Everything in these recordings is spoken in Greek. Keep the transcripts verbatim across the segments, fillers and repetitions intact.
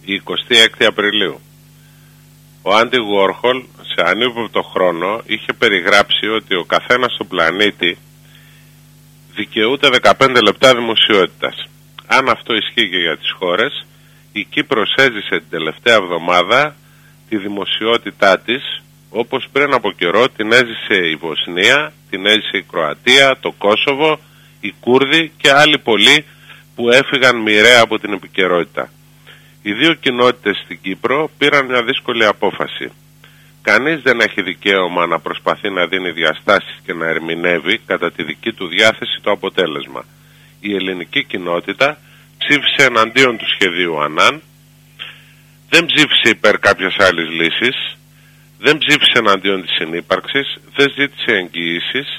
η εικοστή έκτη Απριλίου. Ο Άντι Γουόρχολ σε ανύποπτο χρόνο είχε περιγράψει ότι ο καθένας στον πλανήτη δικαιούται δεκαπέντε λεπτά δημοσιότητας. Αν αυτό ισχύει και για τις χώρες, η Κύπρος έζησε την τελευταία εβδομάδα τη δημοσιότητά της, όπως πριν από καιρό την έζησε η Βοσνία, την έζησε η Κροατία, το Κόσοβο, οι Κούρδοι και άλλοι πολλοί που έφυγαν μοιραία από την επικαιρότητα. Οι δύο κοινότητες στην Κύπρο πήραν μια δύσκολη απόφαση. Κανείς δεν έχει δικαίωμα να προσπαθεί να δίνει διαστάσεις και να ερμηνεύει κατά τη δική του διάθεση το αποτέλεσμα. Η ελληνική κοινότητα ψήφισε εναντίον του σχεδίου Ανάν, δεν ψήφισε υπέρ κάποιας άλλης λύσης, δεν ψήφισε εναντίον της συνύπαρξης, δεν ζήτησε εγγυήσεις,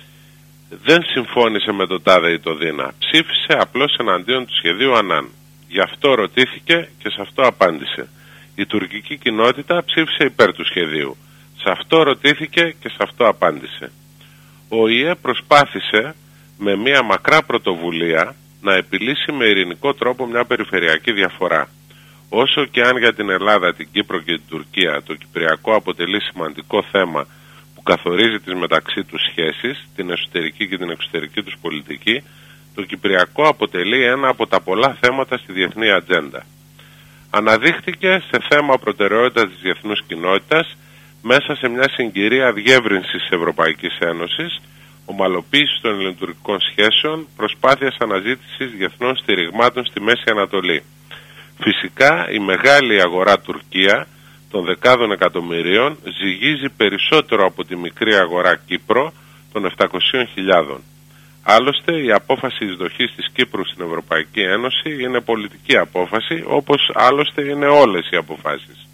δεν συμφώνησε με τον τάδε ή το δίνα. Ψήφισε απλώς εναντίον του σχεδίου Ανάν. Γι' αυτό ρωτήθηκε και σε αυτό απάντησε. Η τουρκική κοινότητα ψήφισε υπέρ του σχεδίου. Σε αυτό ρωτήθηκε και σε αυτό απάντησε. Ο ΙΕ προσπάθησε με μια μακρά πρωτοβουλία να επιλύσει με ειρηνικό τρόπο μια περιφερειακή διαφορά. Όσο και αν για την Ελλάδα, την Κύπρο και την Τουρκία το Κυπριακό αποτελεί σημαντικό θέμα που καθορίζει τις μεταξύ τους σχέσεις, την εσωτερική και την εξωτερική τους πολιτική, το Κυπριακό αποτελεί ένα από τα πολλά θέματα στη διεθνή ατζέντα. Αναδείχθηκε σε θέμα προτεραιότητας της διεθνούς κοινότητας μέσα σε μια συγκυρία διεύρυνσης της Ευρωπαϊκής Ένωσης, ομαλοποίησης των ελληνοτουρκικών σχέσεων, προσπάθειας αναζήτησης διεθνών στηριγμάτων στη Μέση Ανατολή. Φυσικά η μεγάλη αγορά Τουρκία των δεκάδων εκατομμυρίων ζυγίζει περισσότερο από τη μικρή αγορά Κύπρο των επτακοσίων χιλιάδων. Άλλωστε η απόφαση εισδοχής της Κύπρου στην Ευρωπαϊκή Ένωση είναι πολιτική απόφαση, όπως άλλωστε είναι όλες οι αποφάσεις.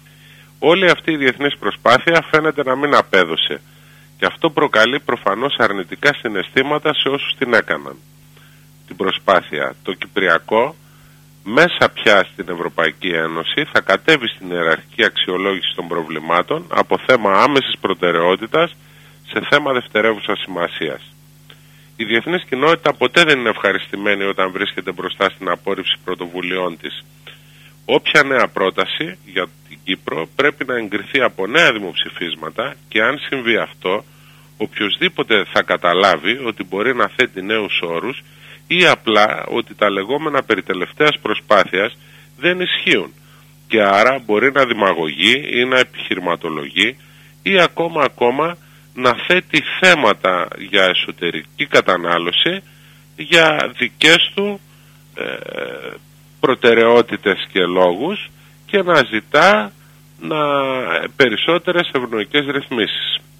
Όλη αυτή η διεθνής προσπάθεια φαίνεται να μην απέδωσε και αυτό προκαλεί προφανώς αρνητικά συναισθήματα σε όσους την έκαναν. Την προσπάθεια, το Κυπριακό, μέσα πια στην Ευρωπαϊκή Ένωση θα κατέβει στην ιεραρχική αξιολόγηση των προβλημάτων από θέμα άμεσης προτεραιότητας σε θέμα δευτερεύουσας σημασίας. Η διεθνής κοινότητα ποτέ δεν είναι ευχαριστημένη όταν βρίσκεται μπροστά στην απόρριψη πρωτοβουλειών της. Όποια νέα πρόταση για την Κύπρο πρέπει να εγκριθεί από νέα δημοψηφίσματα και αν συμβεί αυτό, οποιοσδήποτε θα καταλάβει ότι μπορεί να θέτει νέους όρους ή απλά ότι τα λεγόμενα περί τελευταίας προσπάθειας δεν ισχύουν και άρα μπορεί να δημαγωγεί ή να επιχειρηματολογεί ή ακόμα ακόμα να θέτει θέματα για εσωτερική κατανάλωση για δικές του ε, προτεραιότητες και λόγους και να ζητά να, περισσότερες ευνοϊκές ρυθμίσεις.